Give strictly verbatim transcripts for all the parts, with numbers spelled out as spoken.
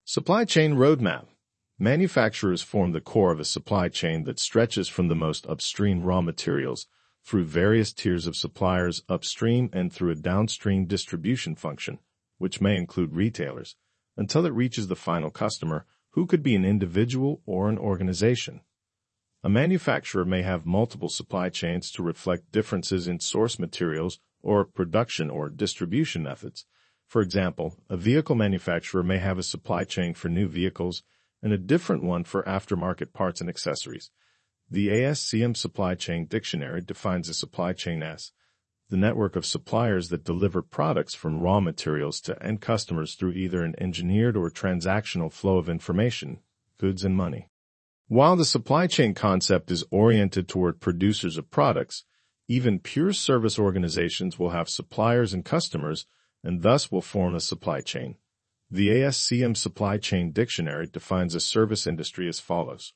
Supply chain roadmap. Manufacturers form the core of a supply chain that stretches from the most upstream raw materials through various tiers of suppliers upstream and through a downstream distribution function, which may include retailers, until it reaches the final customer, who could be an individual or an organization. A manufacturer may have multiple supply chains to reflect differences in source materials or production or distribution methods. For example, a vehicle manufacturer may have a supply chain for new vehicles and a different one for aftermarket parts and accessories. The A S C M Supply Chain Dictionary defines a supply chain as the network of suppliers that deliver products from raw materials to end customers through either an engineered or transactional flow of information, goods, and money. While the supply chain concept is oriented toward producers of products, even pure service organizations will have suppliers and customers and thus will form a supply chain. The A S C M Supply Chain Dictionary defines a service industry as follows.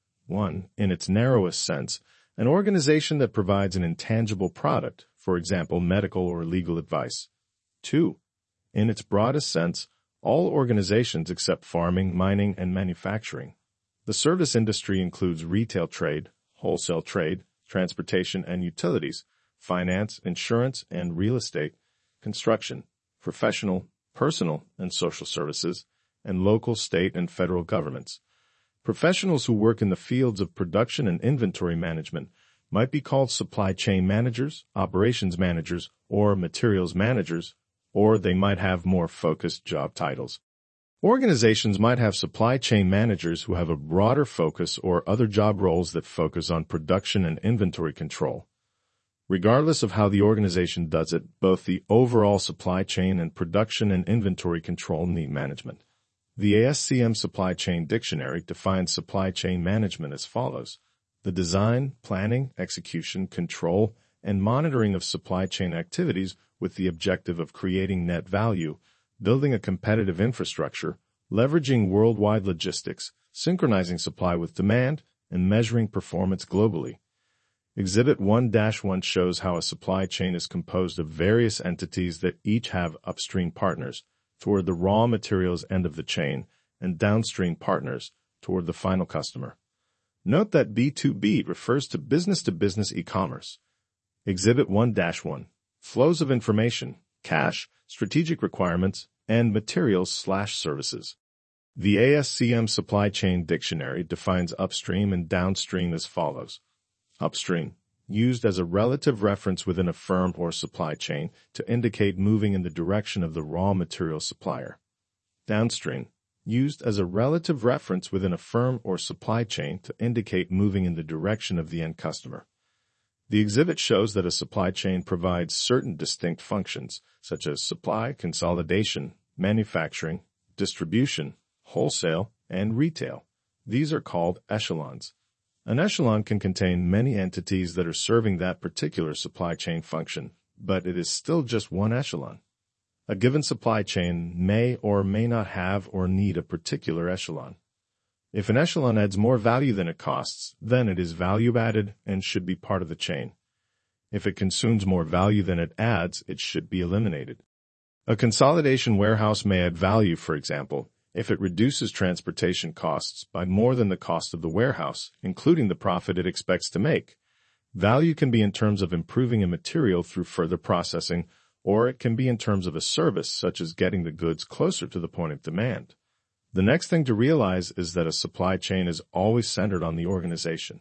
one. In its narrowest sense, an organization that provides an intangible product, for example, medical or legal advice. two. In its broadest sense, all organizations except farming, mining, and manufacturing. The service industry includes retail trade, wholesale trade, transportation and utilities, finance, insurance, and real estate, construction, professional, personal, and social services, and local, state, and federal governments. Professionals who work in the fields of production and inventory management might be called supply chain managers, operations managers, or materials managers, or they might have more focused job titles. Organizations might have supply chain managers who have a broader focus or other job roles that focus on production and inventory control. Regardless of how the organization does it, both the overall supply chain and production and inventory control need management. The A S C M Supply Chain Dictionary defines supply chain management as follows: the design, planning, execution, control, and monitoring of supply chain activities with the objective of creating net value, building a competitive infrastructure, leveraging worldwide logistics, synchronizing supply with demand, and measuring performance globally. Exhibit one dash one shows how a supply chain is composed of various entities that each have upstream partners toward the raw materials end of the chain and downstream partners toward the final customer. Note that B two B refers to business-to-business e-commerce. Exhibit one dash one, flows of information, cash, strategic requirements, and materials slash services. The A S C M Supply Chain Dictionary defines upstream and downstream as follows. Upstream, used as a relative reference within a firm or supply chain to indicate moving in the direction of the raw material supplier. Downstream, used as a relative reference within a firm or supply chain to indicate moving in the direction of the end customer. The exhibit shows that a supply chain provides certain distinct functions, such as supply, consolidation, manufacturing, distribution, wholesale, and retail. These are called echelons. An echelon can contain many entities that are serving that particular supply chain function, but it is still just one echelon. A given supply chain may or may not have or need a particular echelon. If an echelon adds more value than it costs, then it is value-added and should be part of the chain. If it consumes more value than it adds, it should be eliminated. A consolidation warehouse may add value, for example, if it reduces transportation costs by more than the cost of the warehouse, including the profit it expects to make. Value can be in terms of improving a material through further processing, or it can be in terms of a service, such as getting the goods closer to the point of demand. The next thing to realize is that a supply chain is always centered on the organization.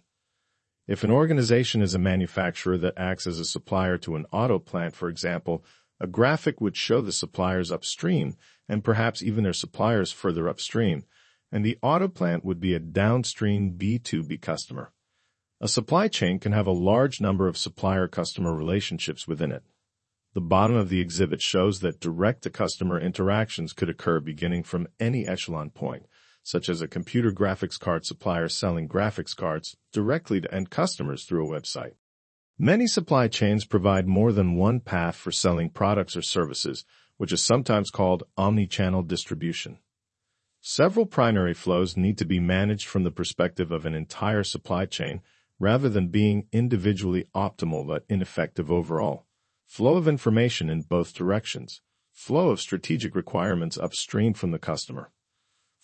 If an organization is a manufacturer that acts as a supplier to an auto plant, for example, a graphic would show the suppliers upstream and perhaps even their suppliers further upstream, and the auto plant would be a downstream B two B customer. A supply chain can have a large number of supplier-customer relationships within it. The bottom of the exhibit shows that direct-to-customer interactions could occur beginning from any echelon point, such as a computer graphics card supplier selling graphics cards directly to end customers through a website. Many supply chains provide more than one path for selling products or services, which is sometimes called omni-channel distribution. Several primary flows need to be managed from the perspective of an entire supply chain rather than being individually optimal but ineffective overall. Flow of information in both directions. Flow of strategic requirements upstream from the customer.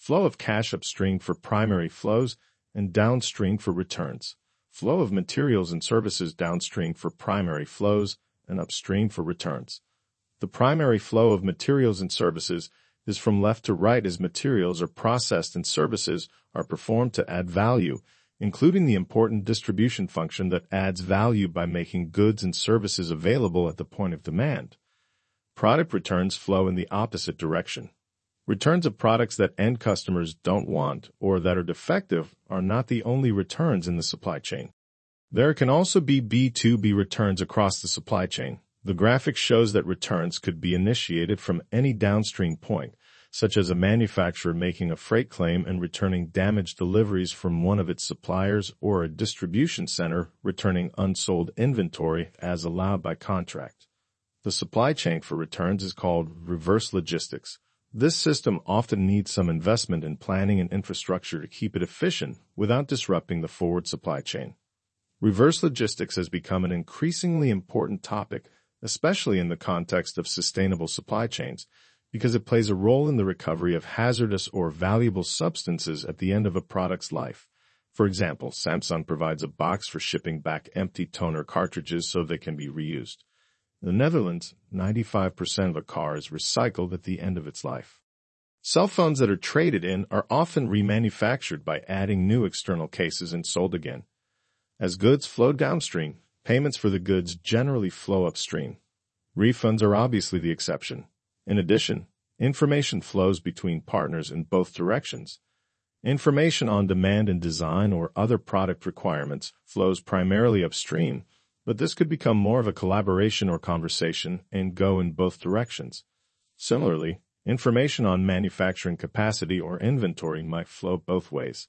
Flow of cash upstream for primary flows and downstream for returns. Flow of materials and services downstream for primary flows and upstream for returns. The primary flow of materials and services is from left to right as materials are processed and services are performed to add value, including the important distribution function that adds value by making goods and services available at the point of demand. Product returns flow in the opposite direction. Returns of products that end customers don't want or that are defective are not the only returns in the supply chain. There can also be B two B returns across the supply chain. The graphic shows that returns could be initiated from any downstream point, such as a manufacturer making a freight claim and returning damaged deliveries from one of its suppliers, or a distribution center returning unsold inventory as allowed by contract. The supply chain for returns is called reverse logistics. This system often needs some investment in planning and infrastructure to keep it efficient without disrupting the forward supply chain. Reverse logistics has become an increasingly important topic, especially in the context of sustainable supply chains, because it plays a role in the recovery of hazardous or valuable substances at the end of a product's life. For example, Samsung provides a box for shipping back empty toner cartridges so they can be reused. In the Netherlands, ninety-five percent of a car is recycled at the end of its life. Cell phones that are traded in are often remanufactured by adding new external cases and sold again. As goods flow downstream, payments for the goods generally flow upstream. Refunds are obviously the exception. In addition, information flows between partners in both directions. Information on demand and design or other product requirements flows primarily upstream, but this could become more of a collaboration or conversation and go in both directions. Similarly, information on manufacturing capacity or inventory might flow both ways.